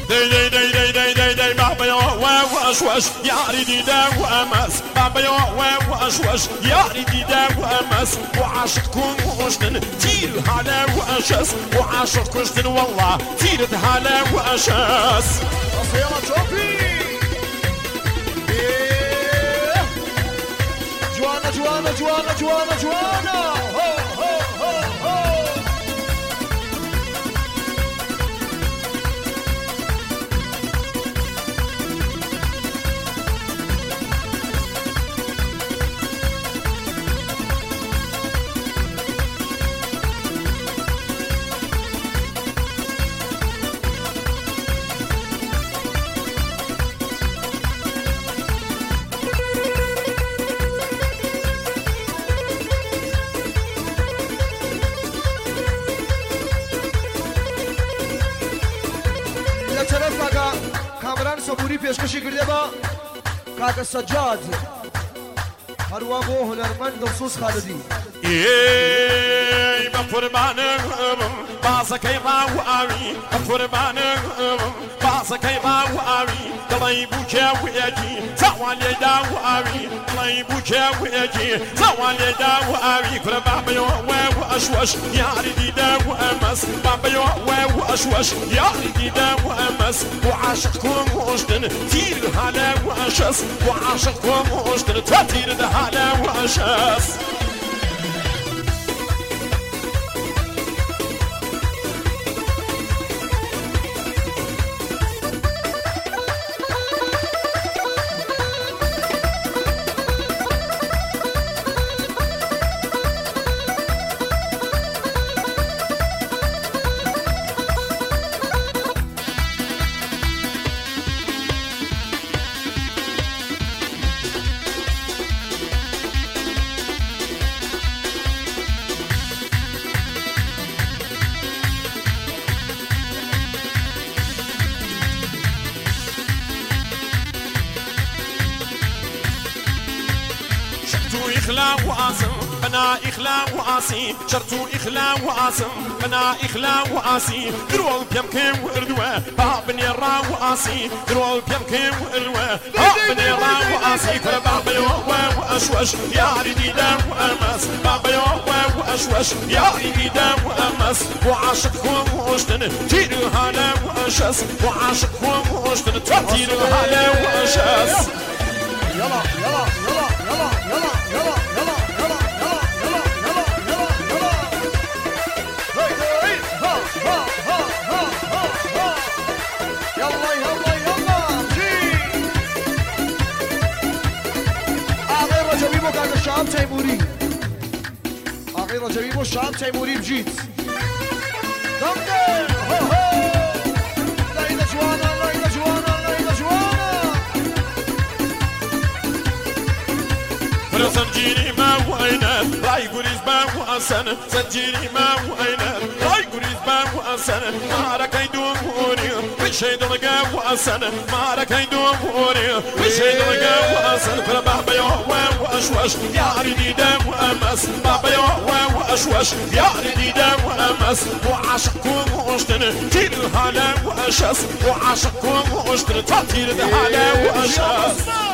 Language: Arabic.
دي دي دي دي دي دي دي بابا يو وشوش يا ريدي دا وامس بابا يو وشوش يا ريدي دا وامس وعاشقكم وشتن تير هلا واشس وعاشق وشتن والله تير هلا واشس يلا توفي جوانا جوانا جوانا جوانا جوانا هو هو هو هو صبوري پیشکشی کرده با کاک سجاد هروا بو هنرمند دلسوز خالدی ای بقربانم بازکی راوی بقربانم بازکی راوی دلای بوکه ویجی زوالی داوی دلای بوکه ویجی زوالی داوی قربان واشوش یاری دیده و امس بابا واشوش یاری دیده و امس وعاشقكم وشتن تیر حاله واشس وعاشقكم وشتن تطیر ده حاله واشس إخلا وعاصم بنا إخلا وعاصي شرطو إخلا وعاصم بنا إخلا وعاصي درول بيمكن وإردوه بابني الرا وعاصي درول بيمكن وإردوه بابني الرا وعاصي كل بابا يوه وأشوش يا ريدي دا وأمس بابا يوه وأشوش يا ريدي دا وأمس وعاشقكم وشتن تيرو هالا وأشس وعاشقكم وشتن تيرو هالا وأشس يلا يلا يلا يلا يلا يلا يلا يلا يلا يلا يلا يلا هاي ها ها ها ها ها يلا يلا يلا جي آقای رجبی با کاک شام تیموری آقای رجبی با شام تیموری بجید دمده ها ها لایده جوانا لایده جوانا لایده جوانا زنجيري ما وينه لا يقوليز ما وأسن زنجيري ما وينه لا يقوليز ما وأسن ما رك يدوم وري بشيء دلقا وأسن ما رك يدوم وري بشيء دلقا وأسن فلا بابا يوه وأشوش يا ريدي دم وأمس بابا يوه وأشوش يا ريدي دم وأمس وعاشقكم وشتن تير هالا وأشس وعاشقكم وشتن تطير هالا وأشس